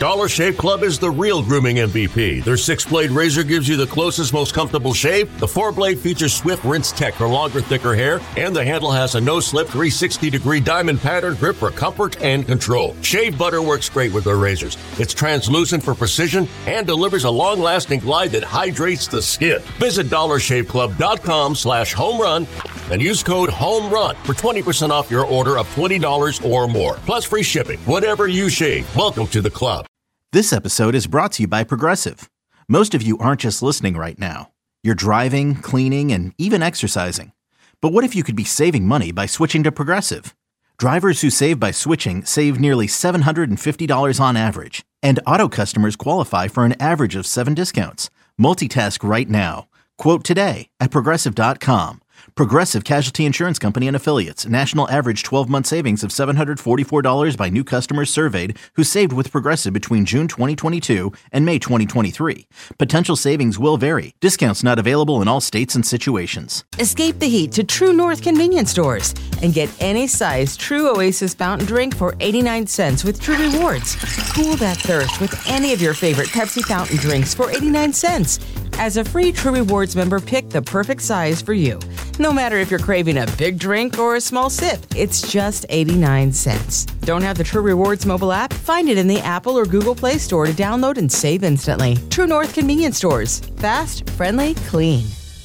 Dollar Shave Club is the real grooming MVP. Their 6-blade razor gives you the closest, most comfortable shave. The 4-blade features swift rinse tech for longer, thicker hair, and the handle has a no-slip 360-degree diamond pattern grip for comfort and control. Shave butter works great with their razors. It's translucent for precision and delivers a long-lasting glide that hydrates the skin. Visit DollarShaveClub.com/homerun and use code HOMERUN for 20% off your order of $20 or more. Plus free shipping. Whatever you shave, welcome to the club. This episode is brought to you by Progressive. Most of you aren't just listening right now. You're driving, cleaning, and even exercising. But what if you could be saving money by switching to Progressive? Drivers who save by switching save nearly $750 on average. And auto customers qualify for an average of 7 discounts. Multitask right now. Quote today at Progressive.com. Progressive Casualty Insurance Company and Affiliates. National average 12-month savings of $744 by new customers surveyed who saved with Progressive between June 2022 and May 2023. Potential savings will vary. Discounts not available in all states and situations. Escape the heat to True North convenience stores and get any size True Oasis fountain drink for 89 cents with True Rewards. Cool that thirst with any of your favorite Pepsi fountain drinks for 89 cents. As a free True Rewards member, pick the perfect size for you. No matter if you're craving a big drink or a small sip, it's just 89 cents. Don't have the True Rewards mobile app? Find it in the Apple or Google Play Store to download and save instantly. True North convenience stores. Fast, friendly, clean.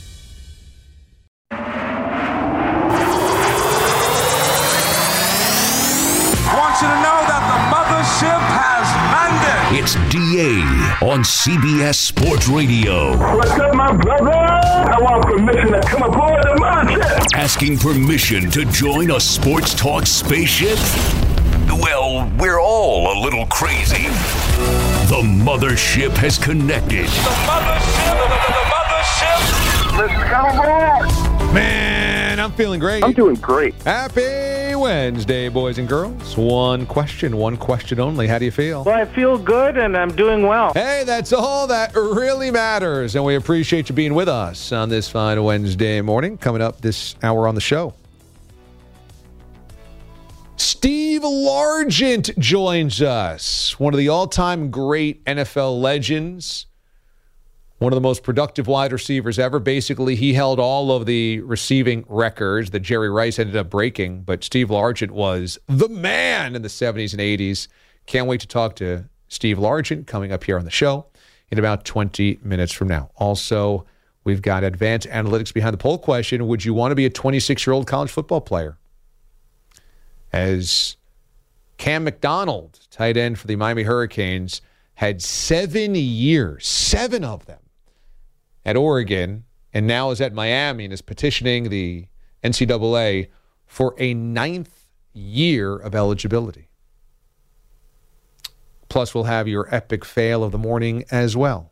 I want you to know that the mothership has landed. It's DA on CBS Sports Radio. What's up, my brother? I want permission to come aboard the mothership. Asking permission to join a sports talk spaceship? Well, we're all a little crazy. The mothership has connected. The mothership. Let's come aboard. Man, I'm feeling great. I'm doing great. Happy Wednesday, boys and girls. One question only. How do you feel? Well, I feel good and I'm doing well. Hey, that's all that really matters. And we appreciate you being with us on this fine Wednesday morning. Coming up this hour on the show, Steve Largent joins us. One of the all-time great NFL legends. One of the most productive wide receivers ever. Basically, he held all of the receiving records that Jerry Rice ended up breaking, but Steve Largent was the man in the 70s and 80s. Can't wait to talk to Steve Largent coming up here on the show in about 20 minutes from now. Also, we've got advanced analytics behind the poll question. Would you want to be a 26-year-old college football player? As Cam McDonald, tight end for the Miami Hurricanes, had 7 years, 7 of them, at Oregon, and now is at Miami and is petitioning the NCAA for a 9th year of eligibility. Plus, we'll have your epic fail of the morning as well.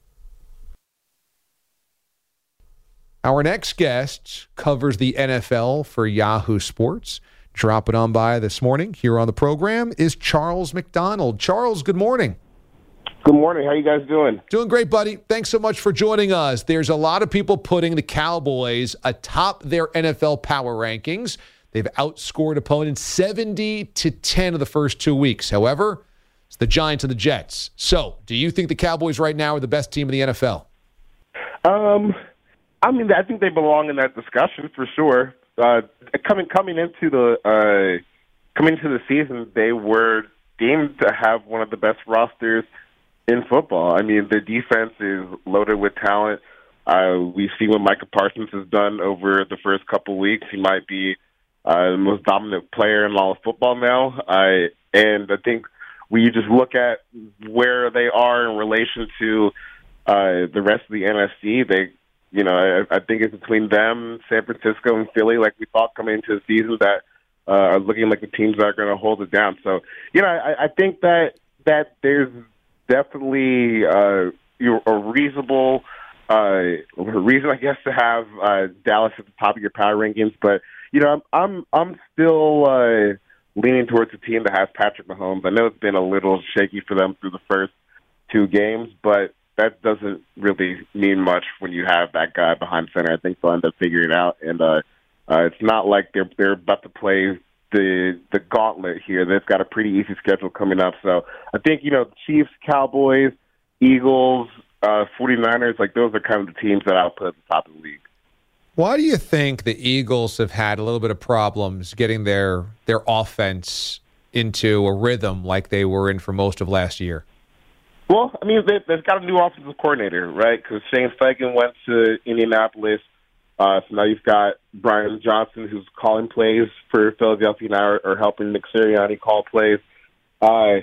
Our next guest covers the NFL for Yahoo Sports. Dropping on by this morning here on the program is Charles McDonald. Charles, good morning. Good morning. How you guys doing? Doing great, buddy. Thanks so much for joining us. There's a lot of people putting the Cowboys atop their NFL power rankings. They've outscored opponents 70-10 of the first 2 weeks. However, it's the Giants and the Jets. So, do you think the Cowboys right now are the best team in the NFL? I mean, I think they belong in that discussion for sure. Coming into the season, they were deemed to have one of the best rosters in football. I mean, their defense is loaded with talent. We see what Micah Parsons has done over the first couple weeks. He might be the most dominant player in all of football now. And I think when you just look at where they are in relation to the rest of the NFC, I think it's between them, San Francisco, and Philly, like we thought coming into the season, that are looking like the teams that are going to hold it down. So, I think that there's definitely a reasonable reason, I guess, to have Dallas at the top of your power rankings. But I'm still leaning towards the team that has Patrick Mahomes. I know it's been a little shaky for them through the first 2 games, but that doesn't really mean much when you have that guy behind center. I think they'll end up figuring it out, and it's not like they're about to play the gauntlet here. They've got a pretty easy schedule coming up. So I think, Chiefs, Cowboys, Eagles, 49ers, like those are kind of the teams that I'll put at the top of the league. Why do you think the Eagles have had a little bit of problems getting their offense into a rhythm like they were in for most of last year? Well, I mean, they've got a new offensive coordinator, right? Because Shane Steichen went to Indianapolis. So now you've got Brian Johnson, who's calling plays for Philadelphia now, or helping Nick Sirianni call plays. I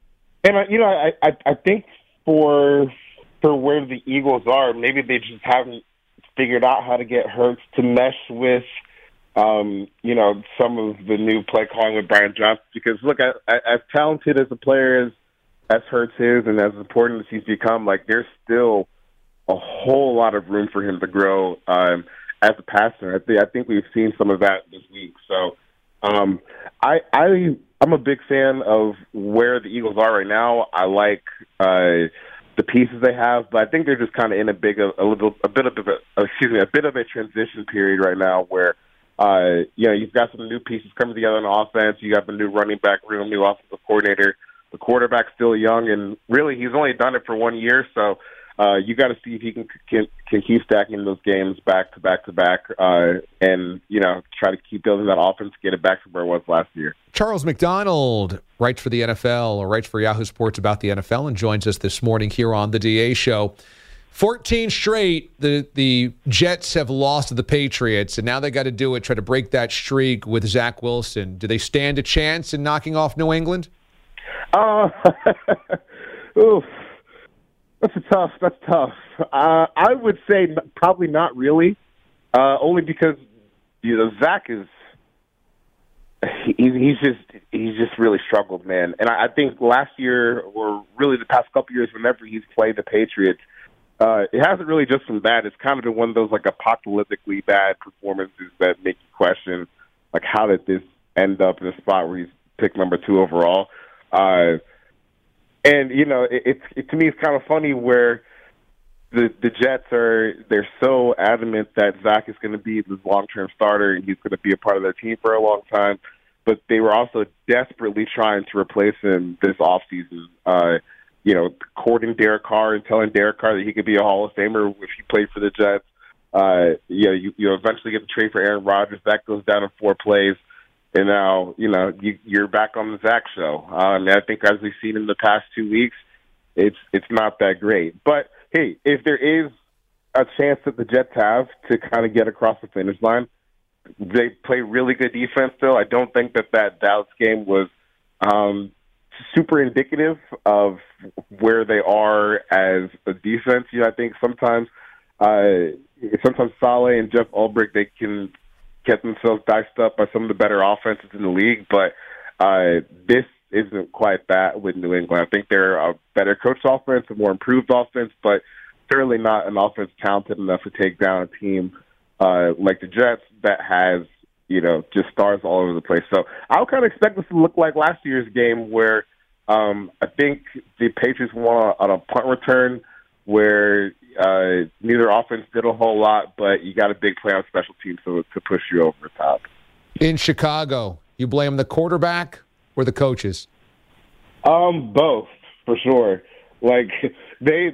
think for where the Eagles are, maybe they just haven't figured out how to get Hurts to mesh with, some of the new play calling with Brian Johnson. Because look, as talented as a player as Hurts is, and as important as he's become, like there's still a whole lot of room for him to grow as a passer. I think we've seen some of that this week. So I'm a big fan of where the Eagles are right now. I like the pieces they have, but I think they're just kind of in a bit of a transition period right now where you've got some new pieces coming together on offense. You got the new running back room, new offensive coordinator. The quarterback's still young, and really he's only done it for 1 year, so you got to see if he can keep stacking those games back to back to back, and try to keep building that offense, get it back to where it was last year. Charles McDonald writes for the NFL, or writes for Yahoo Sports about the NFL, and joins us this morning here on the DA Show. 14 straight, the Jets have lost to the Patriots, and now they got to do it, try to break that streak with Zach Wilson. Do they stand a chance in knocking off New England? Oof. That's tough. I would say probably not really, only because Zach is he's just really struggled, man. And I think last year, or really the past couple years, whenever he's played the Patriots, it hasn't really just been bad. It's kind of been one of those like apocalyptically bad performances that make you question, like, how did this end up in a spot where he's picked number 2 overall? And it to me it's kind of funny where the Jets they're so adamant that Zach is going to be the long-term starter and he's going to be a part of their team for a long time, but they were also desperately trying to replace him this offseason. Courting Derek Carr and telling Derek Carr that he could be a Hall of Famer if he played for the Jets. You eventually get the trade for Aaron Rodgers. That goes down in 4 plays. And now, you're back on the Zach show. I think as we've seen in the past 2 weeks, it's not that great. But, hey, if there is a chance that the Jets have to kind of get across the finish line, they play really good defense still. I don't think that Dallas game was super indicative of where they are as a defense. I think sometimes Saleh and Jeff Ulbrich, they can get themselves diced up by some of the better offenses in the league, but this isn't quite that with New England. I think they're a better coached offense, a more improved offense, but certainly not an offense talented enough to take down a team like the Jets that has, just stars all over the place. So I'll kind of expect this to look like last year's game where I think the Patriots won on a punt return where neither offense did a whole lot, but you got a big play on special teams to push you over the top. In Chicago, you blame the quarterback or the coaches? Both, for sure. Like they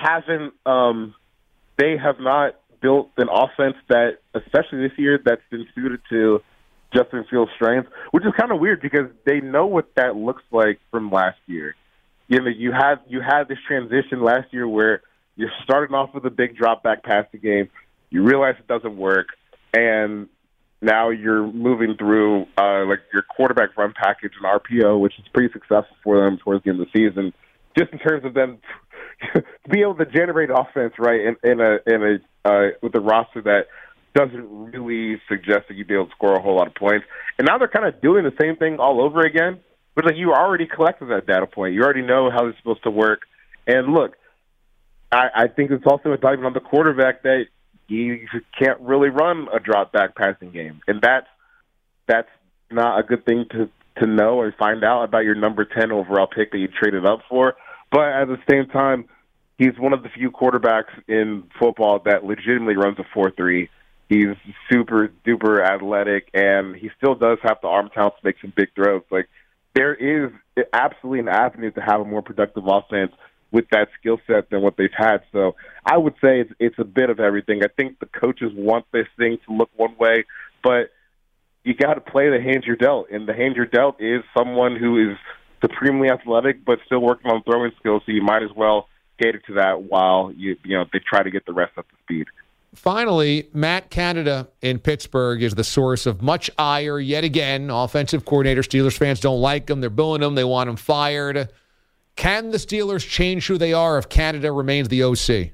have not built an offense that, especially this year, that's been suited to Justin Fields' strengths, which is kind of weird because they know what that looks like from last year. You had this transition last year where you're starting off with a big drop back passing game. You realize it doesn't work, and now you're moving through like your quarterback run package and RPO, which is pretty successful for them towards the end of the season. Just in terms of them to be able to generate offense, right, in a with a roster that doesn't really suggest that you'd be able to score a whole lot of points. And now they're kind of doing the same thing all over again. But like you already collected that data point. You already know how it's supposed to work. And look, I think it's also a indictment on the quarterback that you can't really run a drop back passing game. And that's not a good thing to know or find out about your number 10 overall pick that you traded up for. But at the same time, he's one of the few quarterbacks in football that legitimately runs a 4-3. He's super duper athletic, and he still does have the arm talent to make some big throws. Like, there is absolutely an avenue to have a more productive offense with that skill set than what they've had. So I would say it's a bit of everything. I think the coaches want this thing to look one way, but you got to play the hand you're dealt, and the hand you're dealt is someone who is supremely athletic but still working on throwing skills, so you might as well cater to that while they try to get the rest up to speed. Finally, Matt Canada in Pittsburgh is the source of much ire yet again. Offensive coordinator, Steelers fans don't like him. They're booing him. They want him fired. Can the Steelers change who they are if Canada remains the OC?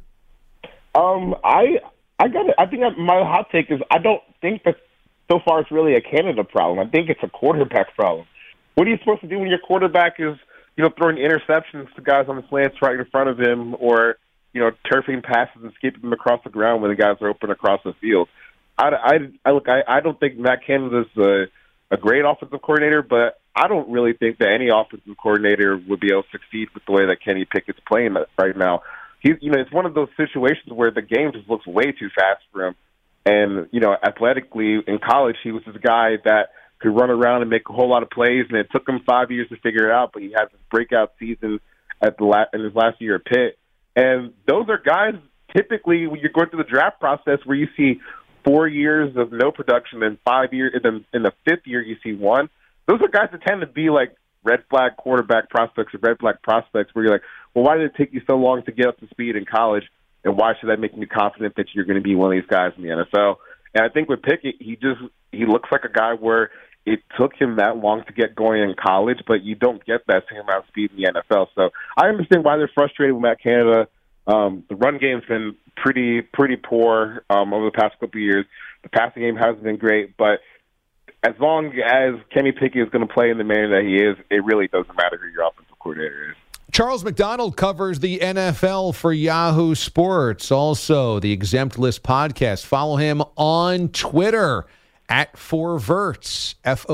I think my hot take is I don't think that so far it's really a Canada problem. I think it's a quarterback problem. What are you supposed to do when your quarterback is, throwing interceptions to guys on the slants right in front of him, or turfing passes and skipping them across the ground when the guys are open across the field? I don't think Matt Canada's a great offensive coordinator, but I don't really think that any offensive coordinator would be able to succeed with the way that Kenny Pickett's playing right now. It's one of those situations where the game just looks way too fast for him. And, athletically in college, he was this guy that could run around and make a whole lot of plays, and it took him 5 years to figure it out, but he had this breakout season in his last year at Pitt. And those are guys, typically, when you're going through the draft process, where you see 4 years of no production and 5 years, and then in the fifth year you see one. Those are guys that tend to be like red flag quarterback prospects or red flag prospects, where you're like, well, why did it take you so long to get up to speed in college, and why should that make me confident that you're going to be one of these guys in the NFL? And I think with Pickett, he looks like a guy where it took him that long to get going in college, but you don't get that same amount of speed in the NFL. So I understand why they're frustrated with Matt Canada. The run game's been pretty poor over the past couple of years. The passing game hasn't been great, but as long as Kenny Pickett is going to play in the manner that he is, it really doesn't matter who your offensive coordinator is. Charles McDonald covers the NFL for Yahoo Sports, also the Exempt List podcast. Follow him on Twitter at 4Verts,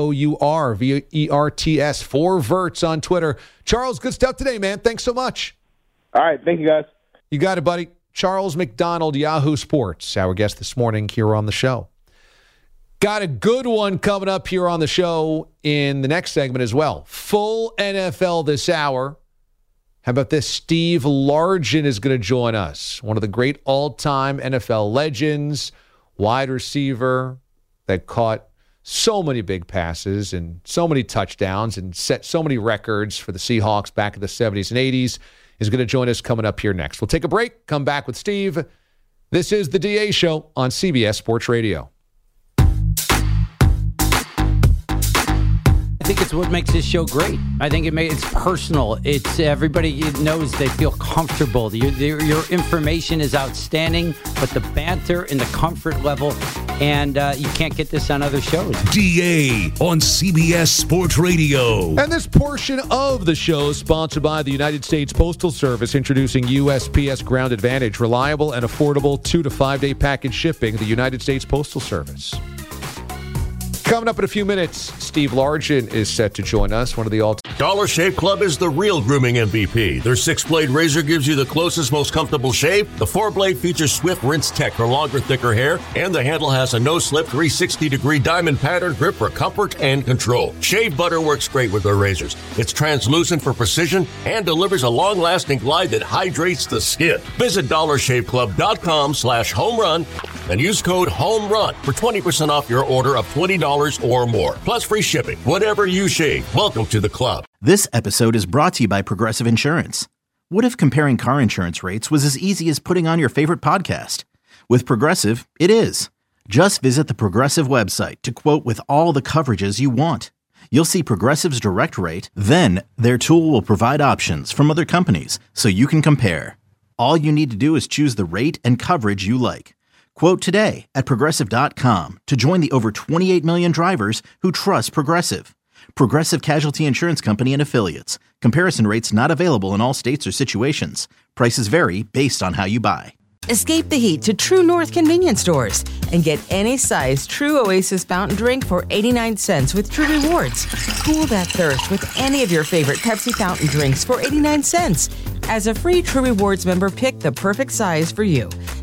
Fourverts, 4Verts on Twitter. Charles, good stuff today, man. Thanks so much. All right, thank you, guys. You got it, buddy. Charles McDonald, Yahoo Sports, our guest this morning here on the show. Got a good one coming up here on the show in the next segment as well. Full NFL this hour. How about this? Steve Largent is going to join us. One of the great all-time NFL legends, wide receiver that caught so many big passes and so many touchdowns and set so many records for the Seahawks back in the 70s and 80s, is going to join us coming up here next. We'll take a break, come back with Steve. This is the DA Show on CBS Sports Radio. I think it's what makes this show great. I think it's personal. It's everybody knows they feel comfortable. Your information is outstanding, but the banter and the comfort level, and you can't get this on other shows. DA on CBS Sports Radio. And this portion of the show is sponsored by the United States Postal Service, introducing USPS Ground Advantage, reliable and affordable 2 to 5 day package shipping. The United States Postal Service. Coming up in a few minutes, Steve Largent is set to join us, one of the all-time. Dollar Shave Club is the real grooming MVP. Their 6-blade razor gives you the closest, most comfortable shave. The 4-blade features Swift Rinse Tech for longer, thicker hair, and the handle has a no-slip 360-degree diamond pattern grip for comfort and control. Shave butter works great with their razors. It's translucent for precision and delivers a long-lasting glide that hydrates the skin. Visit dollarshaveclub.com/homerun and use code HOMERUN for 20% off your order of $20 or more, plus free shipping. Whatever you shave, welcome to the club. This episode is brought to you by Progressive Insurance. What if comparing car insurance rates was as easy as putting on your favorite podcast? With Progressive, it is. Just visit the Progressive website to quote with all the coverages you want. You'll see Progressive's direct rate, then their tool will provide options from other companies so you can compare. All you need to do is choose the rate and coverage you like. Quote today at Progressive.com to join the over 28 million drivers who trust Progressive. Progressive Casualty Insurance Company and Affiliates. Comparison rates not available in all states or situations. Prices vary based on how you buy. Escape the heat to True North convenience stores and get any size True Oasis fountain drink for 89 cents with True Rewards. Cool that thirst with any of your favorite Pepsi fountain drinks for 89 cents. As a free True Rewards member, pick the perfect size for you.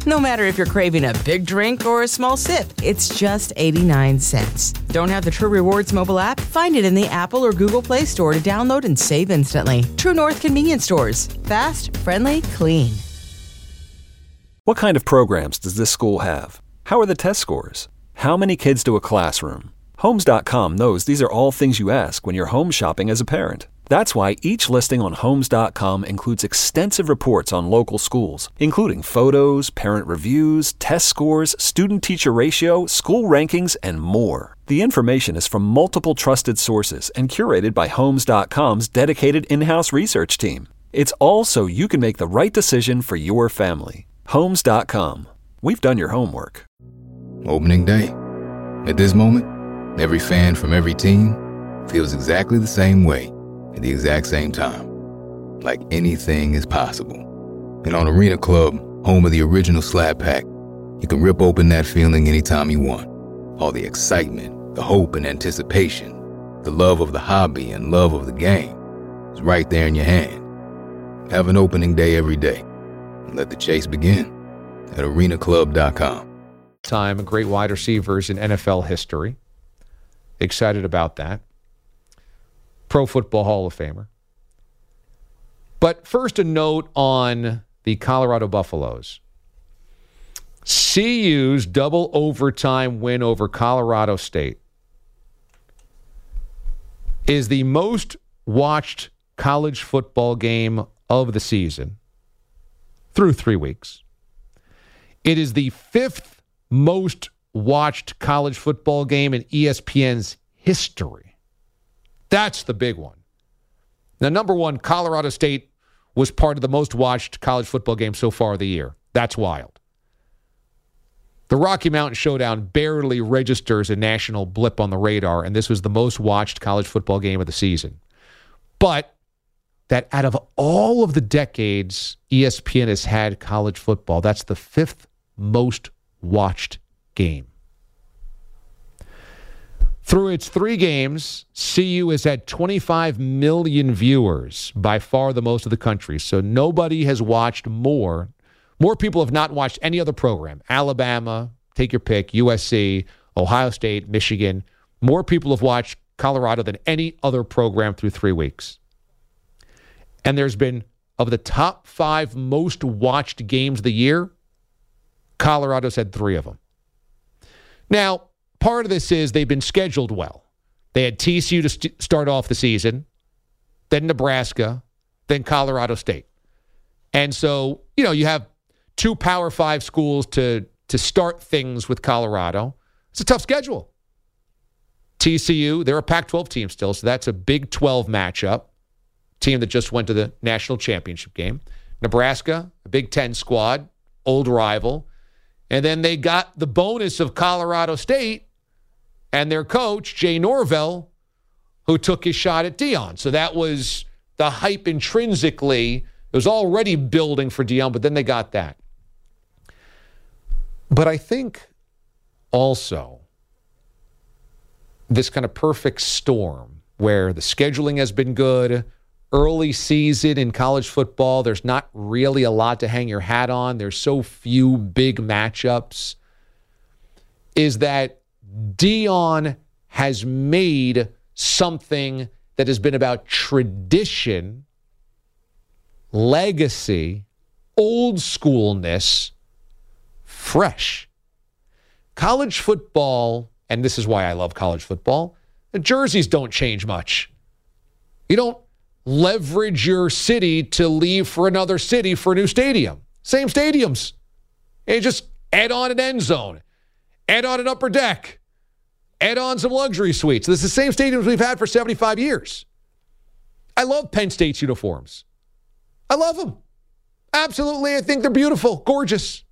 No matter if you're craving a big drink or a small sip, it's just 89 cents. Don't have the True Rewards mobile app? Find it in the Apple or Google Play Store to download and save instantly. True North Convenience Stores. Fast, friendly, clean. What kind of programs does this school have? How are the test scores? How many kids do a classroom? Homes.com knows these are all things you ask when you're home shopping as a parent. That's why each listing on Homes.com includes extensive reports on local schools, including photos, parent reviews, test scores, student-teacher ratio, school rankings, and more. The information is from multiple trusted sources and curated by Homes.com's dedicated in-house research team. It's all so you can make the right decision for your family. Homes.com. We've done your homework. Opening day. At this moment, every fan from every team feels exactly the same way at the exact same time. Like anything is possible. And on Arena Club, home of the original Slab Pack, you can rip open that feeling anytime you want. All the excitement, the hope and anticipation, the love of the hobby and love of the game is right there in your hand. Have an opening day every day. And let the chase begin at arenaclub.com. Time, great wide receivers in NFL history. Excited about that. Pro Football Hall of Famer. But first, a note on the Colorado Buffaloes. CU's double overtime win over Colorado State is the most watched college football game of the season through 3 weeks. It is the fifth most watched college football game in ESPN's history. That's the big one. Now, number one, Colorado State was part of the most watched college football game so far of the year. That's wild. The Rocky Mountain Showdown barely registers a national blip on the radar, and this was the most watched college football game of the season. But that out of all of the decades ESPN has had college football, that's the fifth most watched game. Through its 3 games, CU has had 25 million viewers, by far the most of the country. So nobody has watched more. More people have not watched any other program. Alabama, take your pick, USC, Ohio State, Michigan. More people have watched Colorado than any other program through 3 weeks. And there's been, of the top 5 most watched games of the year, Colorado's had 3 of them. Now, part of this is they've been scheduled well. They had TCU to start off the season, then Nebraska, then Colorado State. And so, you have 2 Power 5 schools to start things with Colorado. It's a tough schedule. TCU, they're a Pac-12 team still, so that's a Big 12 matchup. Team that just went to the national championship game. Nebraska, a Big 10 squad, old rival. And then they got the bonus of Colorado State and their coach, Jay Norvell, who took his shot at Deion. So that was the hype intrinsically. It was already building for Deion, but then they got that. But I think also this kind of perfect storm where the scheduling has been good, early season in college football, there's not really a lot to hang your hat on. There's so few big matchups, is that Deion has made something that has been about tradition, legacy, old schoolness, fresh. College football, and this is why I love college football, the jerseys don't change much. You don't leverage your city to leave for another city for a new stadium. Same stadiums. And you just add on an end zone, add on an upper deck, add on some luxury suites. This is the same stadiums we've had for 75 years. I love Penn State's uniforms. I love them. Absolutely. I think they're beautiful, gorgeous.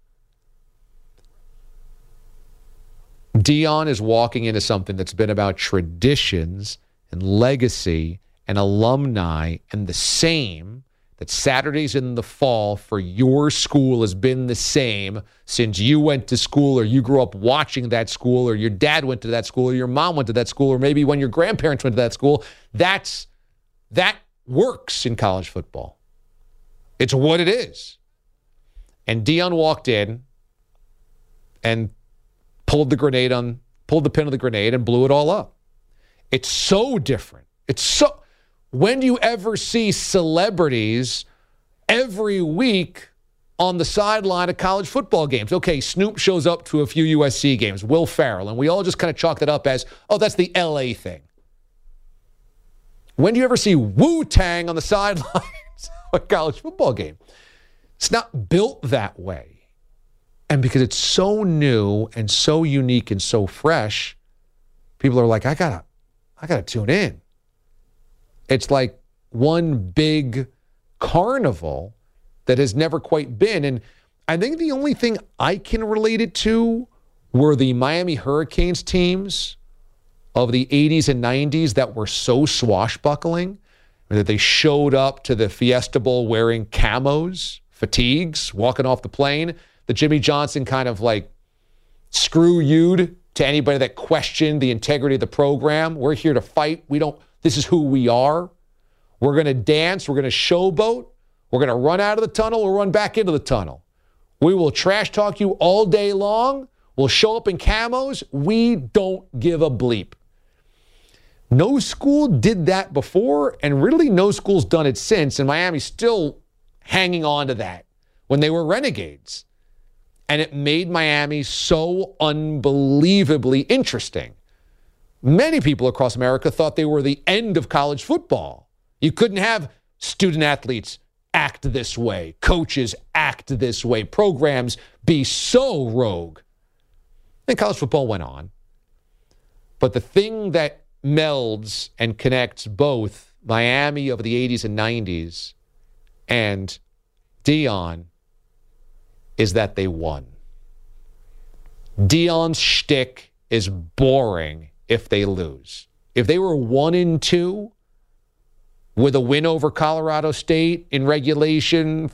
Deion is walking into something that's been about traditions and legacy and alumni, and the same, that Saturdays in the fall for your school has been the same since you went to school or you grew up watching that school or your dad went to that school or your mom went to that school or maybe when your grandparents went to that school. That works in college football. It's what it is. And Deion walked in and pulled the pin of the grenade and blew it all up. It's so different. When do you ever see celebrities every week on the sideline of college football games? Okay, Snoop shows up to a few USC games, Will Ferrell, and we all just kind of chalked it up as, oh, that's the LA thing. When do you ever see Wu-Tang on the sidelines of a college football game? It's not built that way. And because it's so new and so unique and so fresh, people are like, I gotta tune in. It's like one big carnival that has never quite been. And I think the only thing I can relate it to were the Miami Hurricanes teams of the 80s and 90s that were so swashbuckling that they showed up to the Fiesta Bowl wearing camos, fatigues, walking off the plane. The Jimmy Johnson kind of like screw you'd to anybody that questioned the integrity of the program. We're here to fight. This is who we are. We're going to dance. We're going to showboat. We're going to run out of the tunnel. We'll run back into the tunnel. We will trash talk you all day long. We'll show up in camos. We don't give a bleep. No school did that before, and really no school's done it since, and Miami's still hanging on to that when they were renegades. And it made Miami so unbelievably interesting. Many people across America thought they were the end of college football. You couldn't have student athletes act this way, coaches act this way, programs be so rogue. And college football went on. But the thing that melds and connects both Miami of the 80s and 90s and Deion is that they won. Deion's shtick is boring if they lose. If they were 1-2 with a win over Colorado State in regulation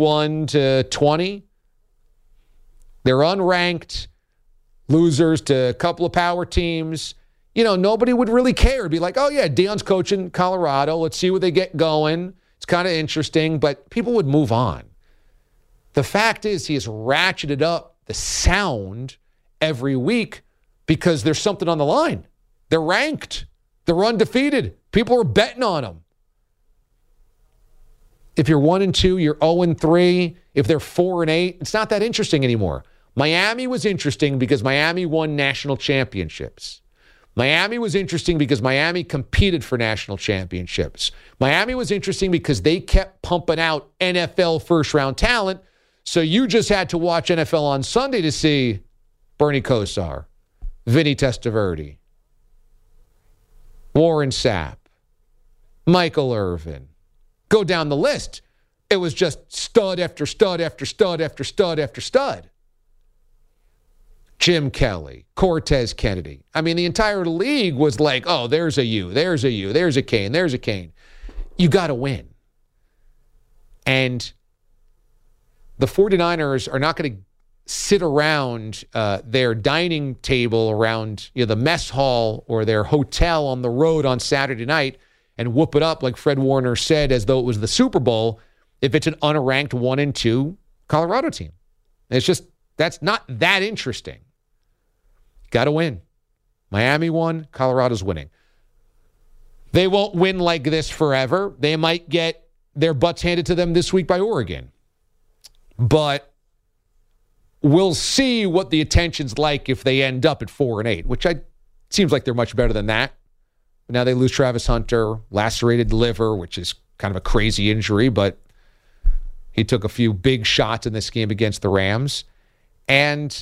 31-20, they're unranked, losers to a couple of power teams. Nobody would really care. It'd be like, oh, yeah, Deion's coaching Colorado. Let's see where they get going. It's kind of interesting, but people would move on. The fact is he has ratcheted up the sound every week because there's something on the line. They're ranked. They're undefeated. People are betting on them. If you're 1-2, you're 0-3. If they're 4-8, it's not that interesting anymore. Miami was interesting because Miami won national championships. Miami was interesting because Miami competed for national championships. Miami was interesting because they kept pumping out NFL first-round talent. So you just had to watch NFL on Sunday to see Bernie Kosar, Vinny Testaverde, Warren Sapp, Michael Irvin. Go down the list. It was just stud after stud after stud after stud after stud. Jim Kelly, Cortez Kennedy. I mean, the entire league was like, oh, there's a U, there's a U, there's a Kane, there's a Kane. You got to win. And the 49ers are not going to sit around their dining table around the mess hall or their hotel on the road on Saturday night and whoop it up, like Fred Warner said, as though it was the Super Bowl, if it's an unranked 1-2 Colorado team. That's not that interesting. Got to win. Miami won. Colorado's winning. They won't win like this forever. They might get their butts handed to them this week by Oregon. But we'll see what the attention's like if they end up at 4-8, which seems like they're much better than that. Now they lose Travis Hunter, lacerated liver, which is kind of a crazy injury, but he took a few big shots in this game against the Rams. And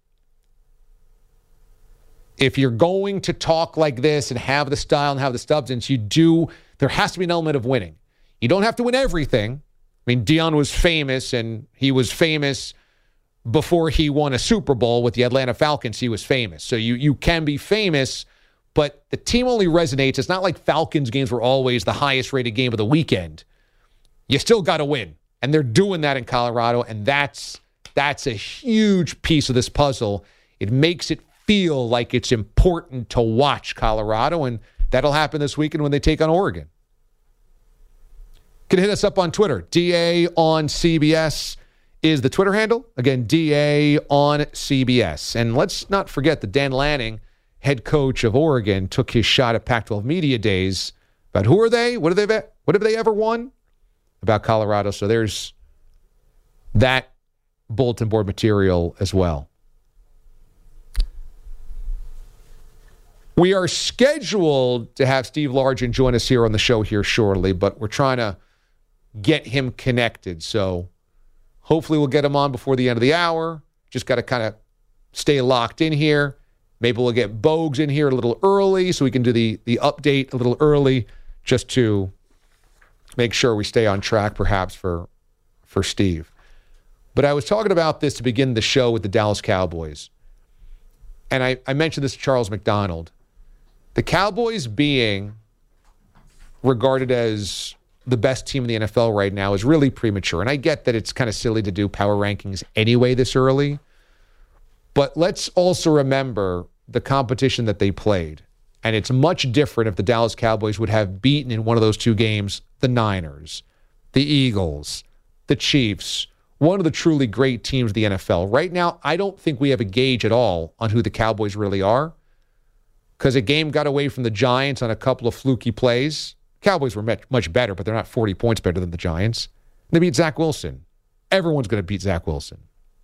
if you're going to talk like this and have the style and have the substance, there has to be an element of winning. You don't have to win everything. I mean, Deion was famous, and he was famous before he won a Super Bowl with the Atlanta Falcons. He was famous. So you can be famous, but the team only resonates. It's not like Falcons games were always the highest rated game of the weekend. You still got to win. And they're doing that in Colorado, and that's a huge piece of this puzzle. It makes it feel like it's important to watch Colorado, and that'll happen this weekend when they take on Oregon. You can hit us up on Twitter, DA on CBS. is the Twitter handle. Again, DA on CBS. And let's not forget that Dan Lanning, head coach of Oregon, took his shot at Pac-12 Media Days about who are they? What have they ever won? About Colorado. So there's that bulletin board material as well. We are scheduled to have Steve Largent join us here on the show here shortly, but we're trying to get him connected. So hopefully we'll get him on before the end of the hour. Just got to kind of stay locked in here. Maybe we'll get Bogues in here a little early so we can do the update a little early just to make sure we stay on track perhaps for Steve. But I was talking about this to begin the show with the Dallas Cowboys. And I mentioned this to Charles McDonald. The Cowboys being regarded as the best team in the NFL right now is really premature. And I get that it's kind of silly to do power rankings anyway this early. But let's also remember the competition that they played. And it's much different if the Dallas Cowboys would have beaten in one of those two games the Niners, the Eagles, the Chiefs, one of the truly great teams of the NFL. Right now, I don't think we have a gauge at all on who the Cowboys really are because a game got away from the Giants on a couple of fluky plays. Cowboys were much better, but they're not 40 points better than the Giants. They beat Zach Wilson. Everyone's going to beat Zach Wilson.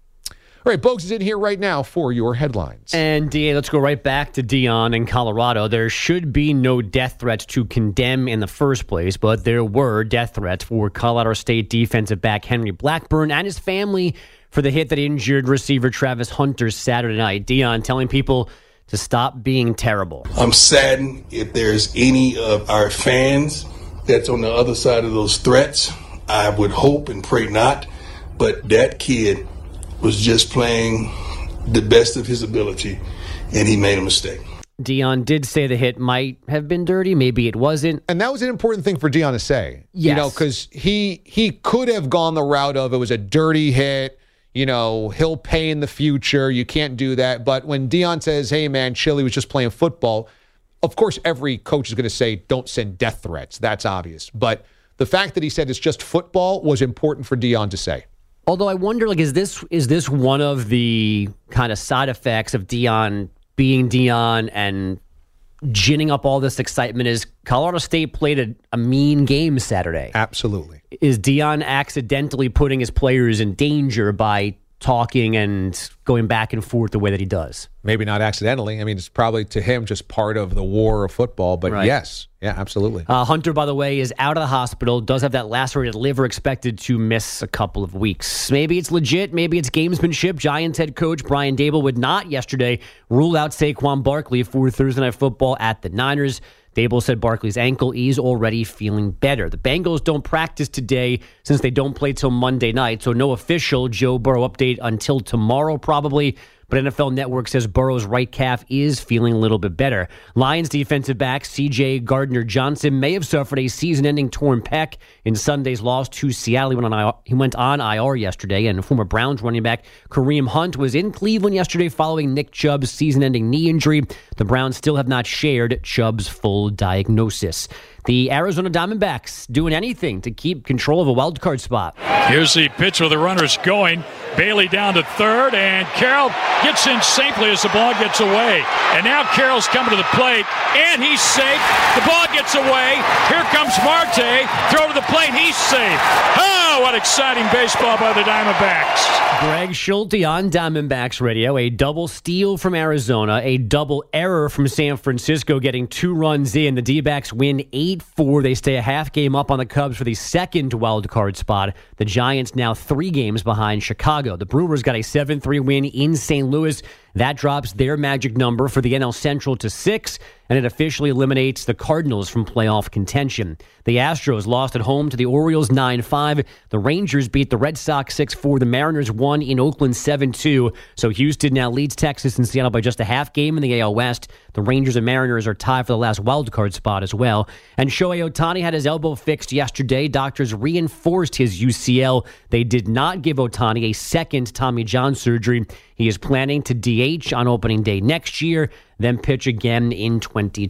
All right, Bogues is in here right now for your headlines. And, DA, let's go right back to Deion in Colorado. There should be no death threats to condemn in the first place, but there were death threats for Colorado State defensive back Henry Blackburn and his family for the hit that injured receiver Travis Hunter Saturday night. Deion telling people to stop being terrible. I'm saddened if there's any of our fans that's on the other side of those threats. I would hope and pray not, but that kid was just playing the best of his ability, and he made a mistake. Deion did say the hit might have been dirty. Maybe it wasn't. And that was an important thing for Deion to say. Yes. You know, because he could have gone the route of it was a dirty hit. You know, he'll pay in the future. You can't do that. But when Deion says, hey, man, Chili was just playing football, of course, every coach is going to say, don't send death threats. That's obvious. But the fact that he said it's just football was important for Deion to say. Although I wonder, like, is this one of the kind of side effects of Deion being Deion and ginning up all this excitement? Is Colorado State played a mean game Saturday? Absolutely. Is Deion accidentally putting his players in danger by talking and going back and forth the way that he does? Maybe not accidentally. I mean, it's probably to him just part of the war of football. But right. Yes, yeah, absolutely. Hunter, by the way, is out of the hospital, does have that lacerated liver, expected to miss a couple of weeks. Maybe it's legit. Maybe it's gamesmanship. Giants head coach Brian Daboll would not yesterday rule out Saquon Barkley for Thursday Night Football at the Niners. Daboll said Barkley's ankle is already feeling better. The Bengals don't practice today since they don't play till Monday night, so no official Joe Burrow update until tomorrow probably. But NFL Network says Burrow's right calf is feeling a little bit better. Lions defensive back C.J. Gardner-Johnson may have suffered a season-ending torn pec in Sunday's loss to Seattle. He went on IR yesterday, and former Browns running back Kareem Hunt was in Cleveland yesterday following Nick Chubb's season-ending knee injury. The Browns still have not shared Chubb's full diagnosis. The Arizona Diamondbacks doing anything to keep control of a wild card spot. Here's the pitch with the runners going. Bailey down to third, and Carroll gets in safely as the ball gets away. And now Carroll's coming to the plate, and he's safe. The ball gets away. Here comes Marte. Throw to the plate. He's safe. Oh, what exciting baseball by the Diamondbacks. Greg Schulte on Diamondbacks Radio. A double steal from Arizona. A double error from San Francisco, getting 2 runs in. The D-backs win 8-4. They stay a half game up on the Cubs for the second wild card spot. The Giants now 3 games behind Chicago. The Brewers got a 7-3 win in St. Louis. That drops their magic number for the NL Central to 6, and it officially eliminates the Cardinals from playoff contention. The Astros lost at home to the Orioles 9-5. The Rangers beat the Red Sox 6-4. The Mariners won in Oakland 7-2. So Houston now leads Texas and Seattle by just a half game in the AL West. The Rangers and Mariners are tied for the last wildcard spot as well. And Shohei Ohtani had his elbow fixed yesterday. Doctors reinforced his UCL. They did not give Ohtani a second Tommy John surgery. He is planning to DH on opening day next year, then pitch again in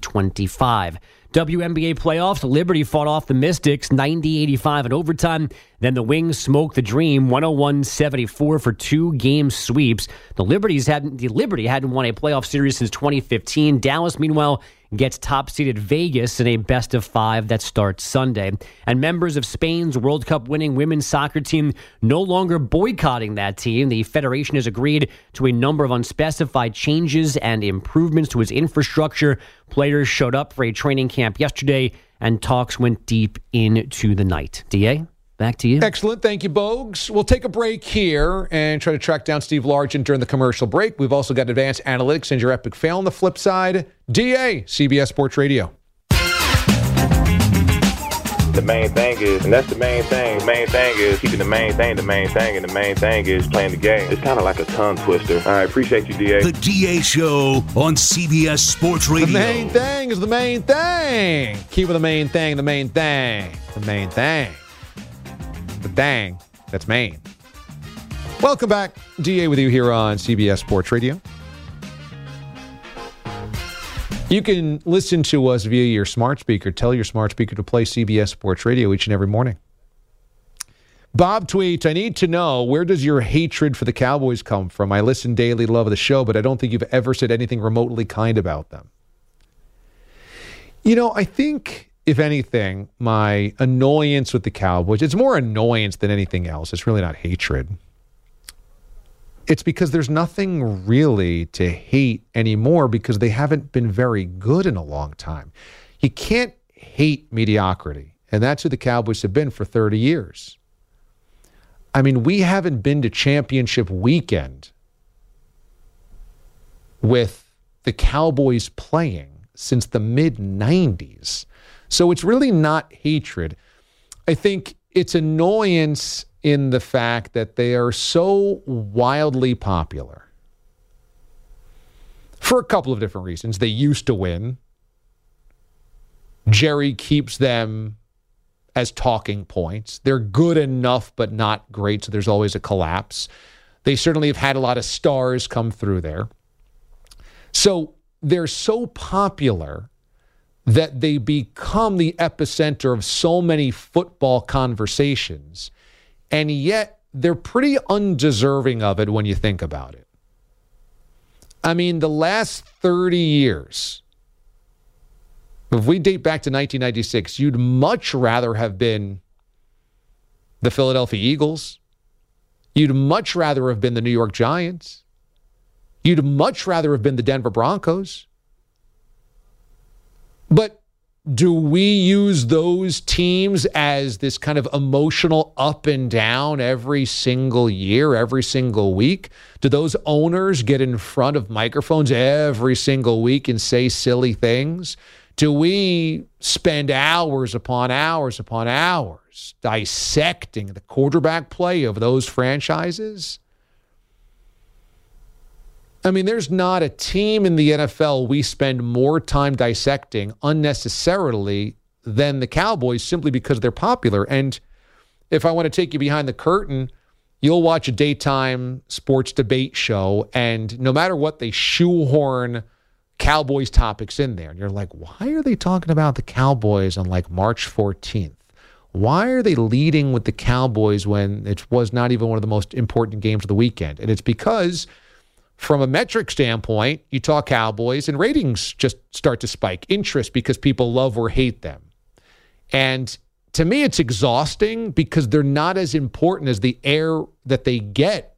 2025. WNBA playoffs, Liberty fought off the Mystics 90-85 in overtime. Then the Wings smoked the Dream 101-74 for 2-game sweeps. The Liberty hadn't won a playoff series since 2015. Dallas, meanwhile, gets top-seeded Vegas in a best-of-5 that starts Sunday. And members of Spain's World Cup-winning women's soccer team no longer boycotting that team. The federation has agreed to a number of unspecified changes and improvements to its infrastructure. Players showed up for a training camp yesterday, and talks went deep into the night. DA, back to you. Excellent. Thank you, Bogues. We'll take a break here and try to track down Steve Largent during the commercial break. We've also got advanced analytics and your epic fail on the flip side. DA, CBS Sports Radio. The main thing is, and that's the main thing. The main thing is keeping the main thing, and the main thing is playing the game. It's kind of like a tongue twister. I appreciate you, DA. The DA Show on CBS Sports Radio. The main thing is the main thing. Keeping the main thing, the main thing. The main thing. The dang. That's Maine. Welcome back. DA with you here on CBS Sports Radio. You can listen to us via your smart speaker. Tell your smart speaker to play CBS Sports Radio each and every morning. Bob tweets, I need to know, where does your hatred for the Cowboys come from? I listen daily, love the show, but I don't think you've ever said anything remotely kind about them. You know, I think, if anything, my annoyance with the Cowboys, it's more annoyance than anything else. It's really not hatred. It's because there's nothing really to hate anymore because they haven't been very good in a long time. You can't hate mediocrity, and that's who the Cowboys have been for 30 years. I mean, we haven't been to championship weekend with the Cowboys playing since the mid-90s. So it's really not hatred. I think it's annoyance in the fact that they are so wildly popular for a couple of different reasons. They used to win. Jerry keeps them as talking points. They're good enough, but not great, so there's always a collapse. They certainly have had a lot of stars come through there. So they're so popular that they become the epicenter of so many football conversations. And yet, they're pretty undeserving of it when you think about it. I mean, the last 30 years, if we date back to 1996, you'd much rather have been the Philadelphia Eagles. You'd much rather have been the New York Giants. You'd much rather have been the Denver Broncos. But do we use those teams as this kind of emotional up and down every single year, every single week? Do those owners get in front of microphones every single week and say silly things? Do we spend hours upon hours upon hours dissecting the quarterback play of those franchises? I mean, there's not a team in the NFL we spend more time dissecting unnecessarily than the Cowboys simply because they're popular. And if I want to take you behind the curtain, you'll watch a daytime sports debate show, and no matter what, they shoehorn Cowboys topics in there. And you're like, why are they talking about the Cowboys on like March 14th? Why are they leading with the Cowboys when it was not even one of the most important games of the weekend? And it's because from a metric standpoint, you talk Cowboys and ratings just start to spike. Interest because people love or hate them. And to me, it's exhausting because they're not as important as the air that they get.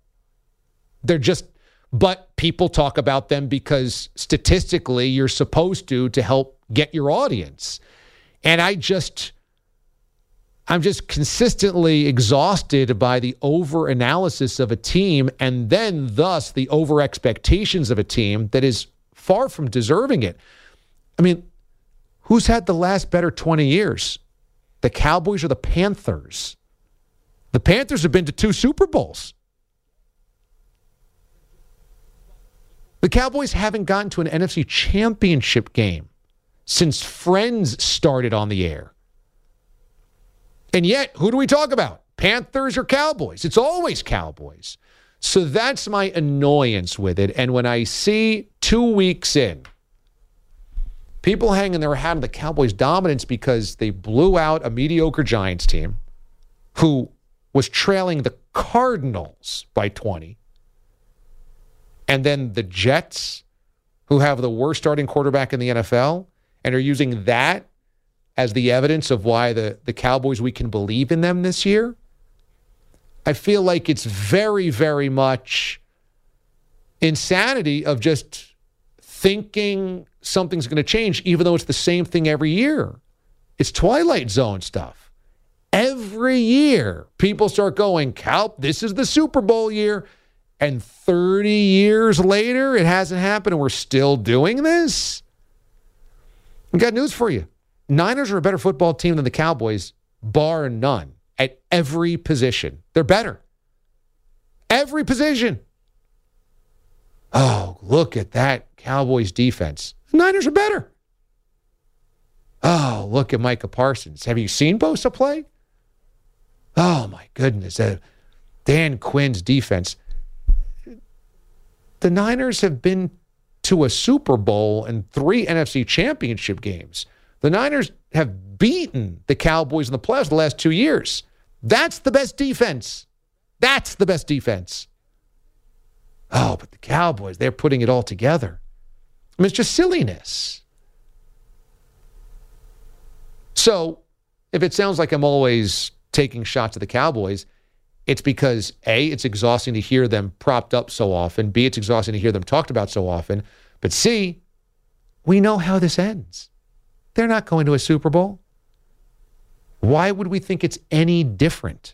But people talk about them because statistically you're supposed to help get your audience. And I'm just consistently exhausted by the over-analysis of a team and then thus the over-expectations of a team that is far from deserving it. I mean, who's had the last better 20 years? The Cowboys or the Panthers? The Panthers have been to 2 Super Bowls. The Cowboys haven't gotten to an NFC Championship game since Friends started on the air. And yet, who do we talk about? Panthers or Cowboys? It's always Cowboys. So that's my annoyance with it. And when I see 2 weeks in, people hanging their hat on the Cowboys' dominance because they blew out a mediocre Giants team who was trailing the Cardinals by 20. And then the Jets, who have the worst starting quarterback in the NFL, and are using that as the evidence of why the Cowboys, we can believe in them this year. I feel like it's very, very much insanity of just thinking something's going to change, even though it's the same thing every year. It's Twilight Zone stuff. Every year, people start going, this is the Super Bowl year. And 30 years later, it hasn't happened, and we're still doing this? I got news for you. Niners are a better football team than the Cowboys, bar none, at every position. They're better. Every position. Oh, look at that Cowboys defense. The Niners are better. Oh, look at Micah Parsons. Have you seen Bosa play? Oh, my goodness. Dan Quinn's defense. The Niners have been to a Super Bowl and 3 NFC championship games. The Niners have beaten the Cowboys in the playoffs the last 2 years. That's the best defense. That's the best defense. Oh, but the Cowboys, they're putting it all together. I mean, it's just silliness. So, if it sounds like I'm always taking shots at the Cowboys, it's because, A, it's exhausting to hear them propped up so often. B, it's exhausting to hear them talked about so often. But C, we know how this ends. They're not going to a Super Bowl. Why would we think it's any different?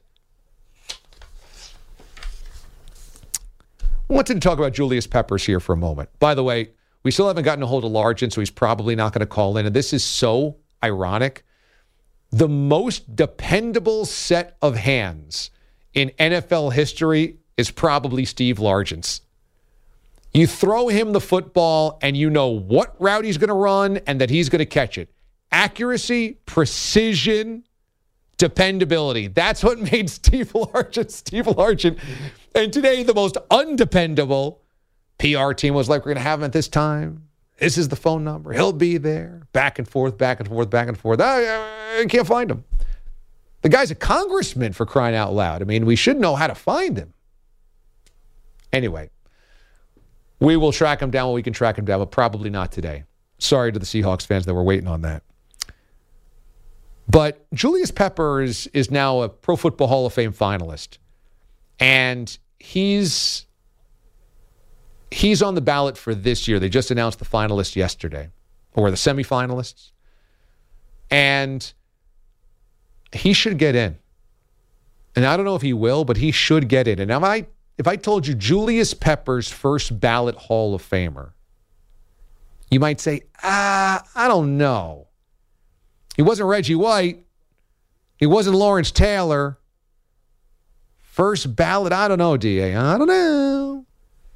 I wanted to talk about Julius Peppers here for a moment. By the way, we still haven't gotten a hold of Largent, so he's probably not going to call in. And this is so ironic. The most dependable set of hands in NFL history is probably Steve Largent's. You throw him the football and you know what route he's going to run and that he's going to catch it. Accuracy, precision, dependability. That's what made Steve Largent. And today, the most undependable PR team was like, we're going to have him at this time. This is the phone number. He'll be there. Back and forth, back and forth, back and forth. I can't find him. The guy's a congressman, for crying out loud. I mean, we should know how to find him. Anyway, we will track him down when we can track him down, but probably not today. Sorry to the Seahawks fans that were waiting on that. But Julius Peppers is now a Pro Football Hall of Fame finalist. And he's on the ballot for this year. They just announced the finalists yesterday, or the semifinalists. And he should get in. And I don't know if he will, but he should get in. And if I told you Julius Peppers, first ballot Hall of Famer, you might say, I don't know. He wasn't Reggie White. He wasn't Lawrence Taylor. First ballot, I don't know, DA. I don't know.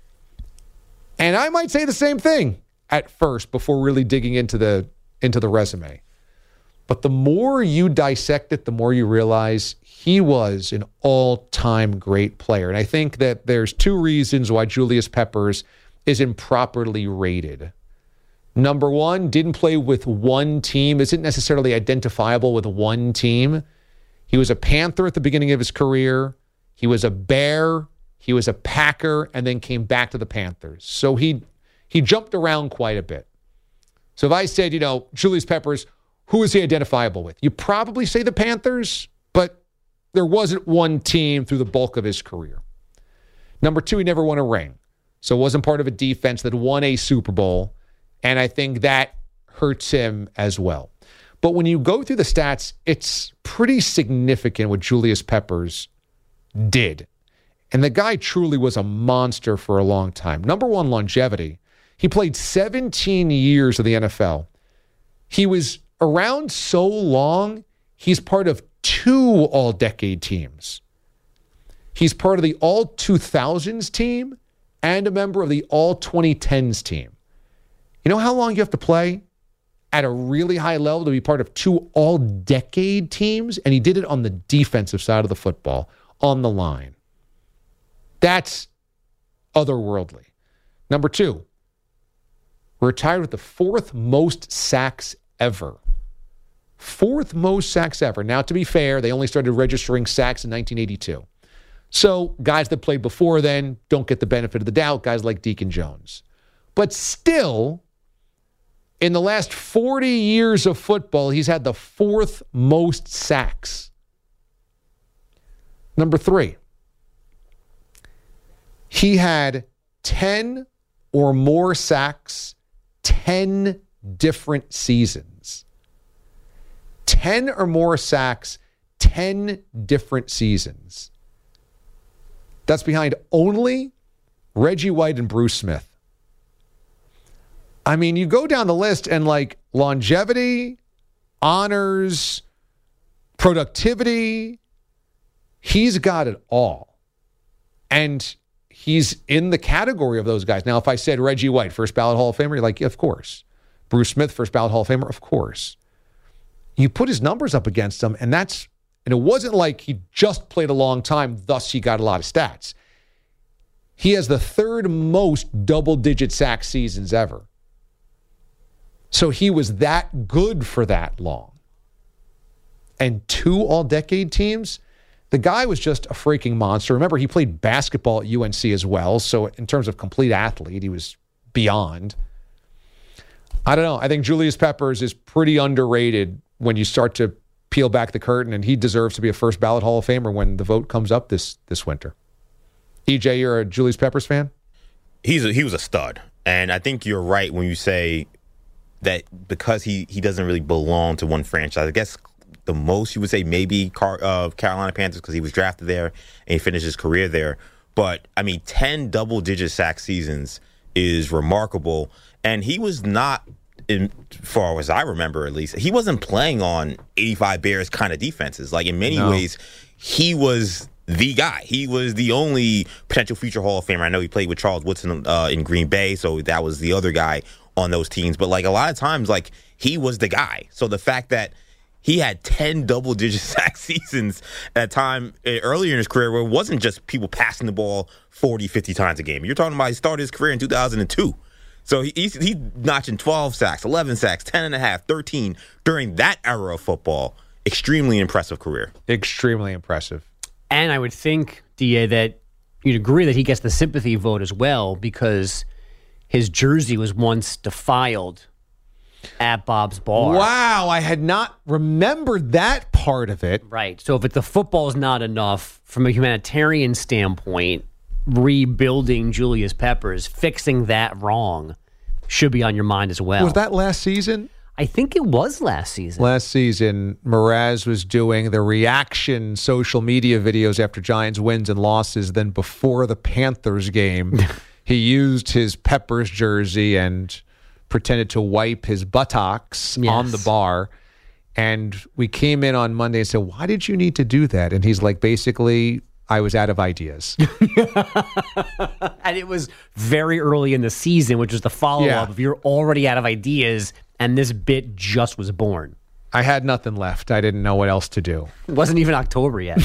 And I might say the same thing at first before really digging into the resume. But the more you dissect it, the more you realize he was an all-time great player. And I think that there's 2 reasons why Julius Peppers is improperly rated. Number 1, didn't play with one team, isn't necessarily identifiable with one team. He was a Panther at the beginning of his career. He was a Bear. He was a Packer, and then came back to the Panthers. So he jumped around quite a bit. So if I said, Julius Peppers, who is he identifiable with? You probably say the Panthers, but there wasn't one team through the bulk of his career. Number 2, he never won a ring. So wasn't part of a defense that won a Super Bowl, and I think that hurts him as well. But when you go through the stats, it's pretty significant what Julius Peppers did. And the guy truly was a monster for a long time. Number 1, longevity. He played 17 years of the NFL. He was around so long, he's part of 2 all-decade teams. He's part of the all-2000s team and a member of the all-2010s team. You know how long you have to play at a really high level to be part of 2 all-decade teams? And he did it on the defensive side of the football, on the line. That's otherworldly. Number 2, retired with the 4th most sacks ever. 4th most sacks ever. Now, to be fair, they only started registering sacks in 1982. So guys that played before then don't get the benefit of the doubt, guys like Deacon Jones. But still, in the last 40 years of football, he's had the 4th most sacks. Number 3, he had 10 or more sacks, 10 different seasons. 10 or more sacks, 10 different seasons. That's behind only Reggie White and Bruce Smith. I mean, you go down the list and like longevity, honors, productivity, he's got it all. And he's in the category of those guys. Now, if I said Reggie White, first ballot Hall of Famer, you're like, yeah, of course. Bruce Smith, first ballot Hall of Famer, of course. You put his numbers up against him, and it wasn't like he just played a long time, thus he got a lot of stats. He has the 3rd most double-digit sack seasons ever. So he was that good for that long. And 2 all-decade teams, the guy was just a freaking monster. Remember, he played basketball at UNC as well, so in terms of complete athlete, he was beyond. I don't know. I think Julius Peppers is pretty underrated when you start to peel back the curtain, and he deserves to be a first ballot Hall of Famer when the vote comes up this winter. EJ, you're a Julius Peppers fan? He was a stud. And I think you're right when you say that because he doesn't really belong to one franchise. I guess the most you would say maybe Carolina Panthers because he was drafted there and he finished his career there. But, I mean, 10 double-digit sack seasons is remarkable. And he was not, as far as I remember at least, he wasn't playing on 85 Bears kind of defenses. Like, in many ways, he was the guy. He was the only potential future Hall of Famer. I know he played with Charles Woodson in Green Bay, so that was the other guy on those teams. But, like, a lot of times, like, he was the guy. So the fact that he had 10 double-digit sack seasons at a time earlier in his career where it wasn't just people passing the ball 40, 50 times a game. You're talking about he started his career in 2002. So he's notching 12 sacks, 11 sacks, 10 and a half, 13 during that era of football. Extremely impressive career. Extremely impressive. And I would think, DA, that you'd agree that he gets the sympathy vote as well because his jersey was once defiled at Bob's Bar. Wow, I had not remembered that part of it. Right. So if the football is not enough from a humanitarian standpoint, rebuilding Julius Peppers, fixing that wrong should be on your mind as well. Was that last season? I think it was last season. Last season, Mraz was doing the reaction social media videos after Giants wins and losses. Then before the Panthers game, he used his Peppers jersey and pretended to wipe his buttocks on the bar. And we came in on Monday and said, why did you need to do that? And he's like, basically, I was out of ideas. And it was very early in the season, which was the follow-up. If you're already out of ideas, and this bit just was born. I had nothing left. I didn't know what else to do. It wasn't even October yet.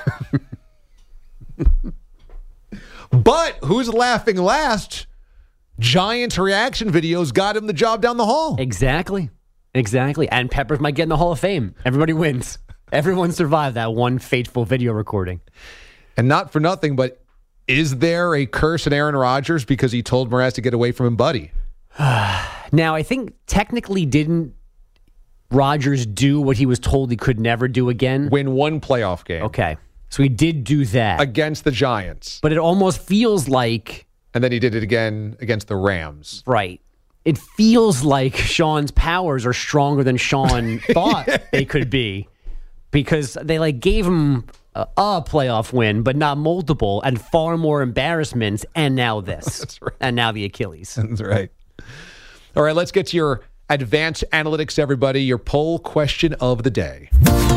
But who's laughing last? Giants reaction videos got him the job down the hall. Exactly. And Peppers might get in the Hall of Fame. Everybody wins. Everyone survived that one fateful video recording. And not for nothing, but is there a curse in Aaron Rodgers because he told Mraz to get away from him, buddy? Now, I think technically didn't Rodgers do what he was told he could never do again? Win one playoff game. Okay. So he did do that. Against the Giants. But it almost feels like... And then he did it again against the Rams. Right. It feels like Sean's powers are stronger than Sean thought they could be. Because they gave him a playoff win, but not multiple, and far more embarrassments, and now this. That's right. And now the Achilles. That's right. All right, let's get to your advanced analytics, everybody. Your poll question of the day.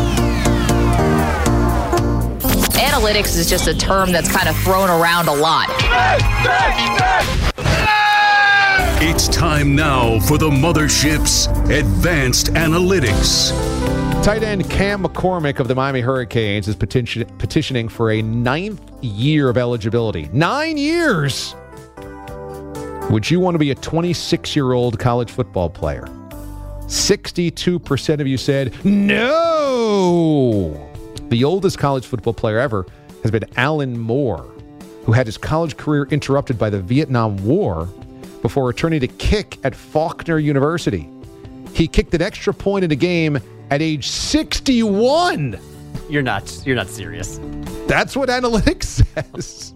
Analytics is just a term that's kind of thrown around a lot. It's time now for the Mothership's Advanced Analytics. Tight end Cam McCormick of the Miami Hurricanes is petitioning for a 9th year of eligibility. 9 years! Would you want to be a 26-year-old college football player? 62% of you said no. The oldest college football player ever has been Alan Moore, who had his college career interrupted by the Vietnam War before returning to kick at Faulkner University. He kicked an extra point in a game at age 61. You're not serious. That's what analytics says.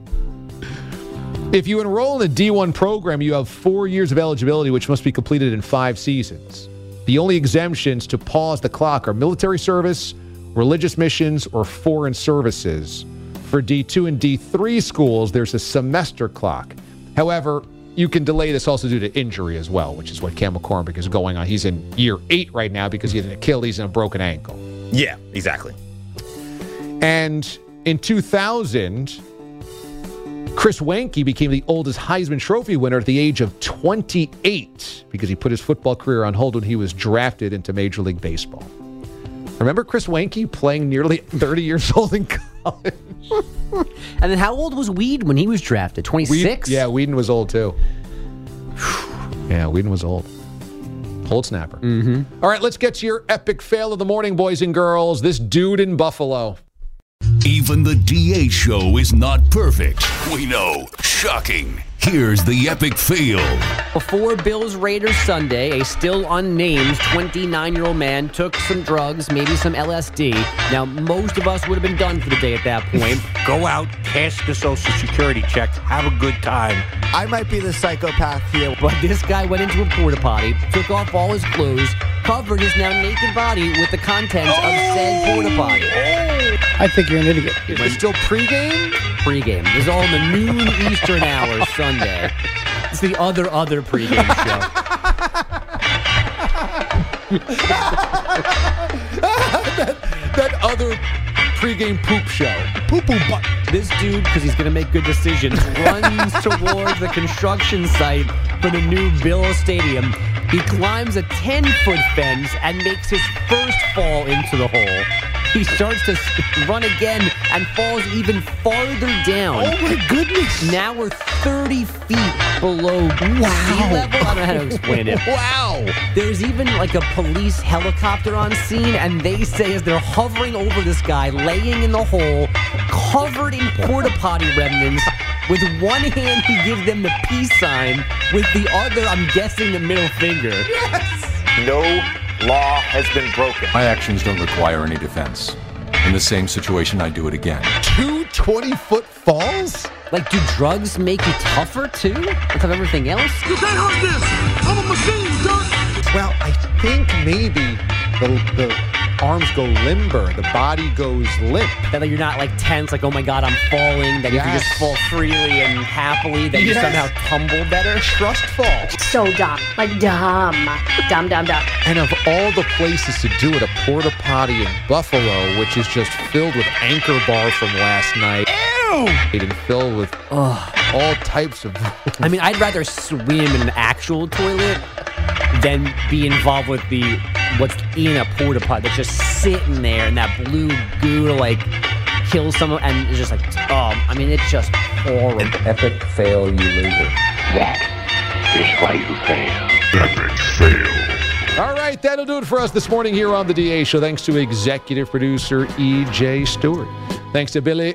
If you enroll in a D1 program, you have 4 years of eligibility, which must be completed in 5 seasons. The only exemptions to pause the clock are military service, religious missions, or foreign services. For D2 and D3 schools, there's a semester clock. However, you can delay this also due to injury as well, which is what Cam McCormick is going on. He's in year 8 right now because he had an Achilles and a broken ankle. Yeah, exactly. And in 2000, Chris Weinke became the oldest Heisman Trophy winner at the age of 28 because he put his football career on hold when he was drafted into Major League Baseball. Remember Chris Weinke playing nearly 30 years old in college? And then how old was Weed when he was drafted? 26? Yeah, Whedon was old too. Yeah, Whedon was old. Old snapper. Mm-hmm. All right, let's get to your epic fail of the morning, boys and girls. This dude in Buffalo. Even the DA show is not perfect. We know. Shocking. Here's the epic fail. Before Bills-Raiders Sunday, a still unnamed 29-year-old man took some drugs, maybe some LSD. Now, most of us would have been done for the day at that point. Go out, cash the Social Security checks, have a good time. I might be the psychopath here. But this guy went into a porta potty, took off all his clothes, covered his now naked body with the contents of said porta potty. I think you're an idiot. Is it still pregame? Pregame. This is all in the noon Eastern hours Sunday. It's the other pregame show. that other pregame poop show. Poo-poo butt. This dude, because he's going to make good decisions, runs towards the construction site for the new Bill Stadium. He climbs a 10-foot fence and makes his first fall into the hole. He starts to run again and falls even farther down. Oh, my goodness. Now we're 30 feet below sea level. I don't know how to explain it. Wow. There's even like a police helicopter on scene, and they say as they're hovering over this guy, laying in the hole, covered in porta potty remnants, with one hand he gives them the peace sign, with the other, I'm guessing, the middle finger. Yes. No law has been broken. My actions don't require any defense. In the same situation, I do it again. 2 20-foot falls? Like, do drugs make you tougher, too? On top of everything else? You can't hurt this! I'm a machine, Dirk! Well, I think maybe the arms go limber. The body goes limp. That you're not, like, tense, like, oh, my God, I'm falling. That you can just fall freely and happily. That you somehow tumble better. Trust fall. So dumb. Like, dumb. Dumb, dumb, dumb. And of all the places to do it, a porta potty in Buffalo, which is just filled with Anchor Bar from last night. Ew! And filled with all types of... I mean, I'd rather swim in an actual toilet than be involved with what's in a porta potty that's just sitting there and that blue goo to, like, kill someone. And it's just like, I mean, it's just horrible. An epic fail, you loser. That is why you fail. Epic fail. All right, that'll do it for us this morning here on the DA Show. Thanks to executive producer E.J. Stewart. Thanks to Billy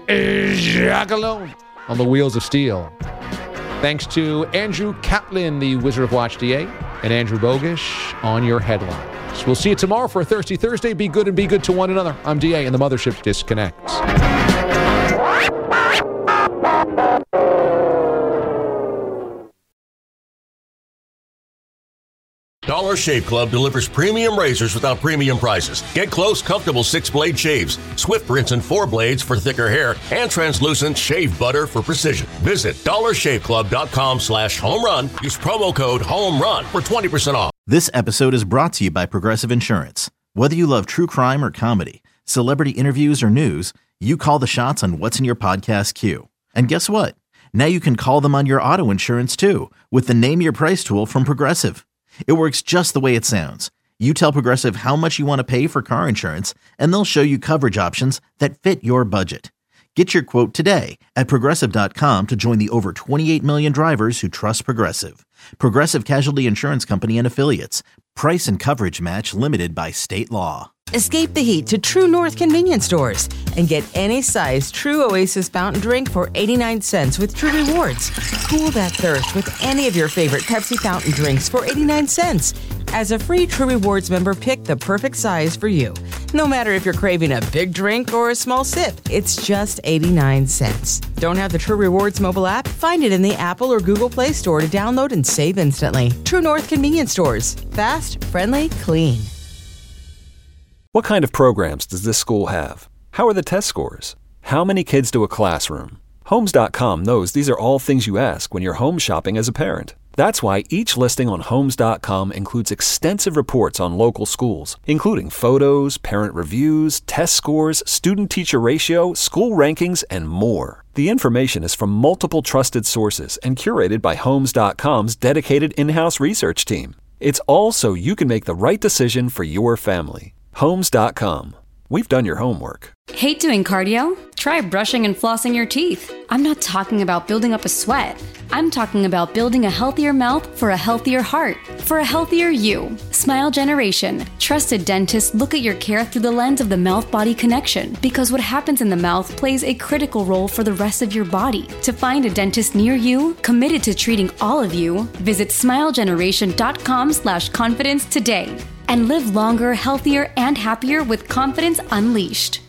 Jacalone on the Wheels of Steel. Thanks to Andrew Kaplan, the Wizard of Watch DA, and Andrew Bogish on your headlines. We'll see you tomorrow for a Thirsty Thursday. Be good and be good to one another. I'm DA, and the Mothership disconnects. Dollar Shave Club delivers premium razors without premium prices. Get close, comfortable 6-blade shaves, swift rinse and 4 blades for thicker hair, and translucent shave butter for precision. Visit dollarshaveclub.com/homerun. Use promo code HOMERUN for 20% off. This episode is brought to you by Progressive Insurance. Whether you love true crime or comedy, celebrity interviews or news, you call the shots on what's in your podcast queue. And guess what? Now you can call them on your auto insurance too with the Name Your Price tool from Progressive. It works just the way it sounds. You tell Progressive how much you want to pay for car insurance, and they'll show you coverage options that fit your budget. Get your quote today at Progressive.com to join the over 28 million drivers who trust Progressive. Progressive Casualty Insurance Company and Affiliates. Price and coverage match limited by state law. Escape the heat to True North convenience stores and get any size True Oasis fountain drink for 89 cents with True Rewards. Cool that thirst with any of your favorite Pepsi fountain drinks for 89 cents. As a free True Rewards member, pick the perfect size for you. No matter if you're craving a big drink or a small sip, it's just 89 cents. Don't have the True Rewards mobile app? Find it in the Apple or Google Play Store to download and save instantly. True North convenience stores. Fast, friendly, clean. What kind of programs does this school have? How are the test scores? How many kids do a classroom? Homes.com knows these are all things you ask when you're home shopping as a parent. That's why each listing on Homes.com includes extensive reports on local schools, including photos, parent reviews, test scores, student-teacher ratio, school rankings, and more. The information is from multiple trusted sources and curated by Homes.com's dedicated in-house research team. It's all so you can make the right decision for your family. Homes.com. We've done your homework. Hate doing cardio? Try brushing and flossing your teeth. I'm not talking about building up a sweat. I'm talking about building a healthier mouth for a healthier heart, for a healthier you. Smile Generation. Trusted dentists look at your care through the lens of the mouth-body connection, because what happens in the mouth plays a critical role for the rest of your body. To find a dentist near you, committed to treating all of you, visit smilegeneration.com/confidence today. And live longer, healthier, and happier with confidence unleashed.